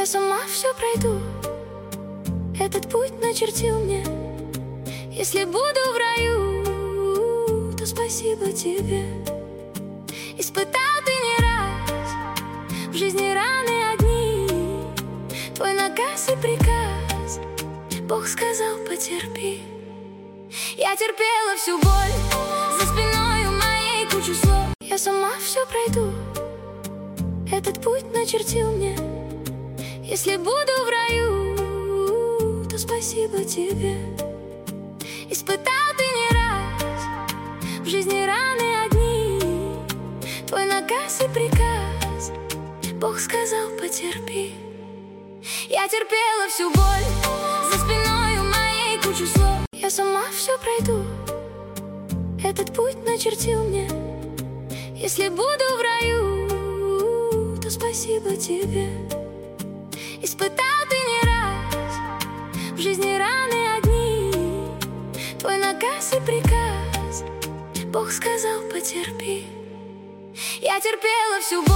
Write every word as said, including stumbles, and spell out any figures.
Я сама все пройду, этот путь начертил мне. Если буду в раю, то спасибо тебе. Испытал ты не раз в жизни раны одни, твой наказ и приказ, Бог сказал: потерпи. Я терпела всю боль, за спиной у моей кучу слов. Я сама все пройду, этот путь начертил мне. Если буду в раю, то спасибо тебе. Испытал ты не раз в жизни раны одни, твой наказ и приказ, Бог сказал: потерпи. Я терпела всю боль, за спиной у моей кучу слов. Я сама все пройду, этот путь начертил мне. Если буду в раю, то спасибо тебе. Испытал ты не раз в жизни раны одни, твой наказ и приказ, Бог сказал: потерпи. Я терпела всю боль.